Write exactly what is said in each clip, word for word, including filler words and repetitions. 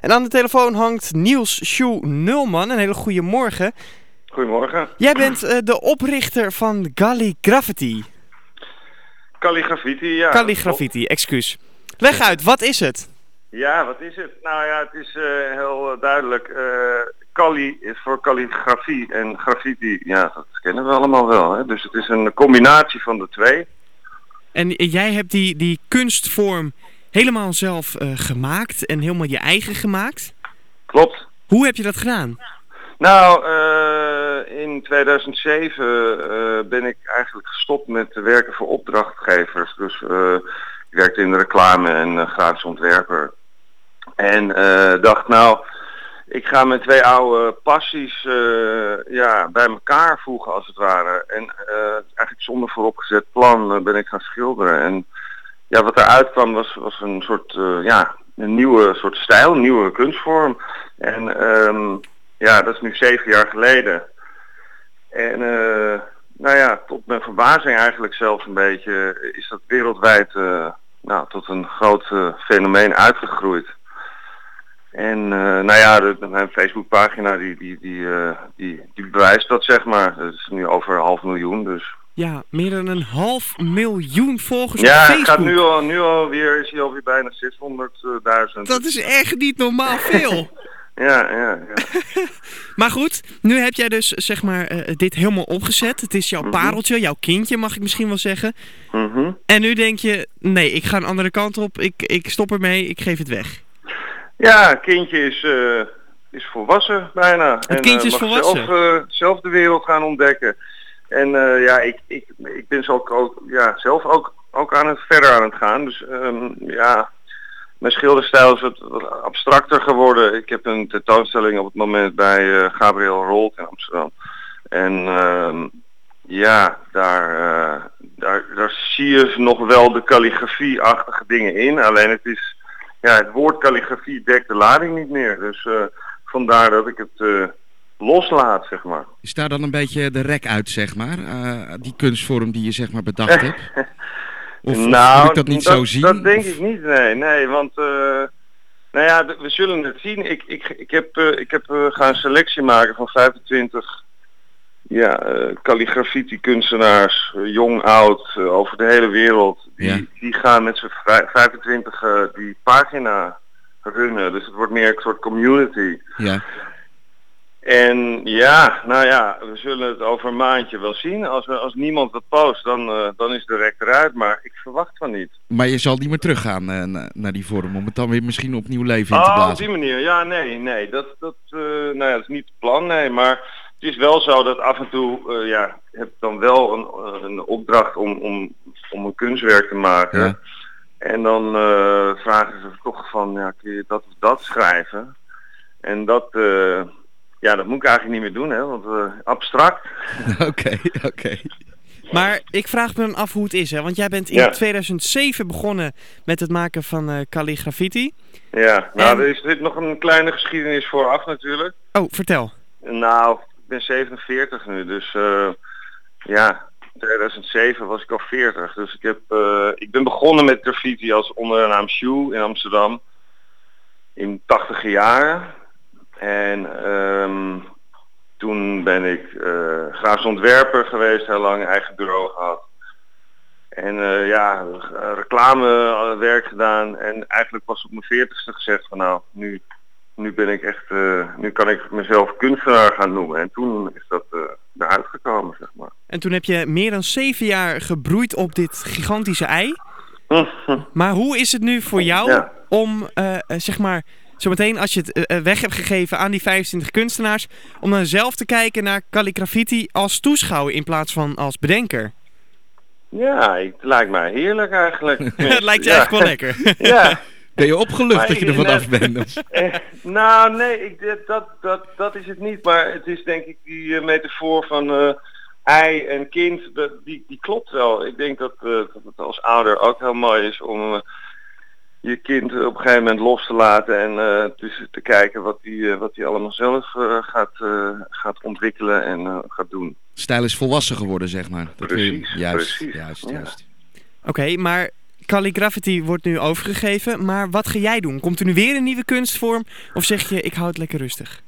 En aan de telefoon hangt Niels Sjoe Nulman. Een hele goede morgen. Goedemorgen. Jij bent uh, de oprichter van Calligraffiti. Calligraffiti, ja. Calligraffiti, excuus. Leg uit, wat is het? Ja, wat is het? Nou ja, het is uh, heel uh, duidelijk. Uh, Calli is voor calligrafie en graffiti, ja, dat kennen we allemaal wel. Hè? Dus het is een combinatie van de twee. En jij hebt die, die kunstvorm helemaal zelf uh, gemaakt en helemaal je eigen gemaakt? Klopt. Hoe heb je dat gedaan? Nou, uh, in tweeduizend zeven uh, ben ik eigenlijk gestopt met werken voor opdrachtgevers. Dus uh, ik werkte in de reclame en uh, grafisch ontwerper. En uh, dacht nou, ik ga mijn twee oude passies uh, ja, bij elkaar voegen als het ware. En uh, eigenlijk zonder vooropgezet plan uh, ben ik gaan schilderen. En ja, wat eruit kwam was, was een soort, uh, ja, een nieuwe soort stijl, een nieuwe kunstvorm. En um, ja, dat is nu zeven jaar geleden. En uh, nou ja, tot mijn verbazing eigenlijk zelfs een beetje, is dat wereldwijd uh, nou, tot een groot uh, fenomeen uitgegroeid. En uh, nou ja, de, mijn Facebookpagina die, die, die, uh, die, die bewijst dat, zeg maar. Het is nu over een half miljoen, dus. Ja, meer dan een half miljoen volgers ja, op Facebook. Ja, het gaat nu al, nu alweer, is hij alweer bijna zeshonderdduizend. Dat is echt niet normaal veel. Ja, ja, ja. Maar goed, nu heb jij dus zeg maar uh, dit helemaal opgezet. Het is jouw mm-hmm. pareltje, jouw kindje mag ik misschien wel zeggen. Mm-hmm. En nu denk je, nee, ik ga een andere kant op. Ik, ik stop ermee, ik geef het weg. Ja, het kindje is, uh, is volwassen bijna. Het en, kindje is uh, mag volwassen? Zelf, uh, zelf de wereld gaan ontdekken. En uh, ja, ik, ik, ik ben zo ook, ook, ja, zelf ook, ook aan het, verder aan het gaan. Dus um, ja, mijn schilderstijl is wat, wat abstracter geworden. Ik heb een tentoonstelling op het moment bij uh, Gabriel Rolt in Amsterdam. En uh, ja, daar, uh, daar, daar zie je nog wel de calligrafie-achtige dingen in. Alleen het is, ja, het woord calligrafie dekt de lading niet meer. Dus uh, vandaar dat ik het uh, loslaat, zeg maar. Is daar dan een beetje de rek uit, zeg maar? Uh, die kunstvorm die je zeg maar bedacht hebt? Of, nou, of moet ik dat niet dat, zo zien? Dat denk of? ik niet, nee. Nee, want uh, nou ja, we zullen het zien. Ik, ik, ik heb, uh, ik heb uh, gaan selectie maken van vijfentwintig ja, uh, calligraffiti kunstenaars, uh, jong, oud, uh, over de hele wereld. Die, ja. die gaan met z'n vijfentwintig uh, die pagina runnen. Dus het wordt meer een soort community. Ja. En ja, nou ja, we zullen het over een maandje wel zien. Als, we, als niemand wat post, dan, uh, dan is de rek eruit. Maar ik verwacht van niet. Maar je zal niet meer teruggaan uh, na, naar die vorm, om het dan weer misschien opnieuw leven in oh, te blazen. op die manier. Ja, nee, nee. Dat, dat, uh, nou ja, dat is niet het plan, nee. Maar het is wel zo dat af en toe, uh, ja, je hebt dan wel een, een opdracht om, om, om een kunstwerk te maken. Ja. En dan uh, vragen ze toch van, ja, kun je dat of dat schrijven? En dat... Uh, Ja, dat moet ik eigenlijk niet meer doen, hè, want uh, abstract. Oké, oké. Okay. Maar ik vraag me dan af hoe het is, hè, want jij bent in ja. tweeduizend zeven begonnen met het maken van uh, calligraffiti. Ja, nou, en... er is dit nog een kleine geschiedenis vooraf natuurlijk. Oh, vertel. Nou, ik ben zevenenveertig nu, dus uh, ja, in tweeduizend zeven was ik al veertig. Dus ik, heb, uh, ik ben begonnen met graffiti als onder de naam Sjoe in Amsterdam in tachtige jaren. En um, toen ben ik uh, grafisch ontwerper geweest, heel lang eigen bureau gehad. En uh, ja, reclamewerk gedaan. En eigenlijk was op mijn veertigste gezegd van nou, nu, nu ben ik echt, uh, nu kan ik mezelf kunstenaar gaan noemen. En toen is dat uh, eruit gekomen, zeg maar. En toen heb je meer dan zeven jaar gebroeid op dit gigantische ei. Maar hoe is het nu voor jou ja. om, uh, uh, zeg maar... Zometeen als je het uh, weg hebt gegeven aan die vijfentwintig kunstenaars, om dan zelf te kijken naar calligraffiti als toeschouwer in plaats van als bedenker. Ja, het lijkt mij heerlijk eigenlijk. Het lijkt je ja. eigenlijk wel lekker. Ja. Ben je opgelucht maar dat je er vanaf net, bent? Eh, nou, nee, ik, dat, dat, dat is het niet. Maar het is denk ik die uh, metafoor van uh, ei en kind, dat, die, die klopt wel. Ik denk dat, uh, dat het als ouder ook heel mooi is om... Uh, je kind op een gegeven moment los te laten en uh, dus te kijken wat hij uh, wat hij allemaal zelf uh, gaat, uh, gaat ontwikkelen en uh, gaat doen. Stijl is volwassen geworden, zeg maar. Dat precies, je, juist, precies. juist, ja. juist. Oké, okay, maar Calligraphity wordt nu overgegeven, maar wat ga jij doen? Komt er nu weer een nieuwe kunstvorm of zeg je ik hou het lekker rustig?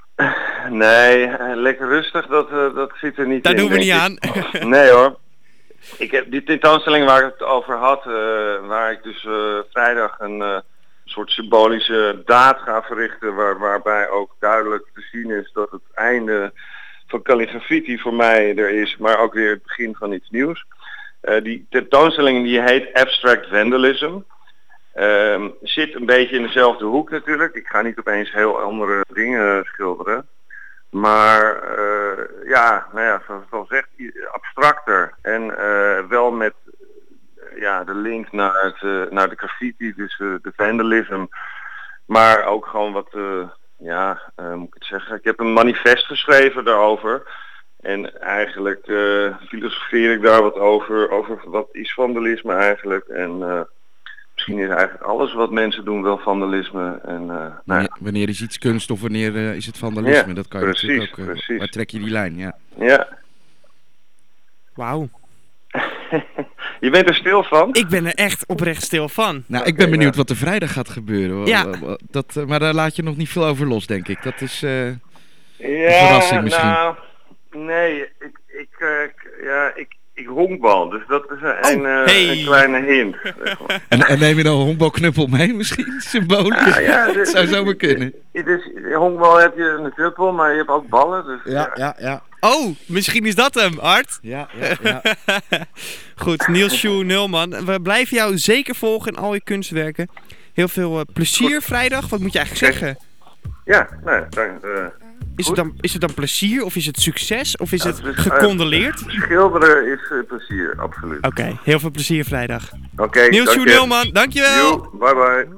Nee, lekker rustig, dat, uh, dat zit er niet Daar in. Daar doen we niet ik. aan. Nee hoor. Ik heb die tentoonstelling waar ik het over had, uh, waar ik dus uh, vrijdag een uh, soort symbolische daad ga verrichten, waar, waarbij ook duidelijk te zien is dat het einde van Calligraphity voor mij er is, maar ook weer het begin van iets nieuws. Uh, die tentoonstelling die heet Abstract Vandalism. Uh, zit een beetje in dezelfde hoek natuurlijk. Ik ga niet opeens heel andere dingen schilderen. Maar uh, ja, nou ja, zoals het al zegt, abstracter. En uh, wel met uh, ja, de link naar, het, uh, naar de graffiti, dus uh, de vandalism. Maar ook gewoon wat, uh, ja, uh, moet ik het zeggen. Ik heb een manifest geschreven daarover. En eigenlijk uh, filosofeer ik daar wat over, over wat is vandalisme eigenlijk. En uh, misschien is eigenlijk alles wat mensen doen wel vandalisme. En, uh, nou wanneer, ja. wanneer is iets kunst of wanneer uh, is het vandalisme? Ja, dat kan je precies, natuurlijk ook. Uh, precies. waar trek je die lijn? Ja. Ja. Wauw. Je bent er stil van? Ik ben er echt oprecht stil van. Nou, Oké, ik ben benieuwd ja. wat er vrijdag gaat gebeuren. Ja. Dat, uh, maar daar laat je nog niet veel over los, denk ik. Dat is uh, ja, een verrassing misschien. Nou, nee, ik, ik, uh, ik- ja, ik, ik honkbal, dus dat is een, Oh, een, uh, hey. een kleine hint. Zeg maar. En, en neem je dan een honkbalknuppel mee misschien? Symbolisch? Nou ja, dat dit- zou zomaar kunnen. Dus, honkbal heb je een knuppel, maar je hebt ook ballen. Dus, Ja, ja, ja. Oh, misschien is dat hem, Art. Ja, ja, ja. Goed, Niels Sjoe Nulman. We blijven jou zeker volgen in al je kunstwerken. Heel veel uh, plezier Goed. vrijdag. Wat moet je eigenlijk Oké. zeggen? Ja, nou, dan, uh, Is Goed. het, dan, is het dan plezier of is het succes of is Ja, het het is, uh, gecondoleerd? schilderen is uh, plezier, absoluut. Oké, heel veel plezier vrijdag. Oké, Niels dank Sjoe je. Nulman, dankjewel! Joe, bye bye.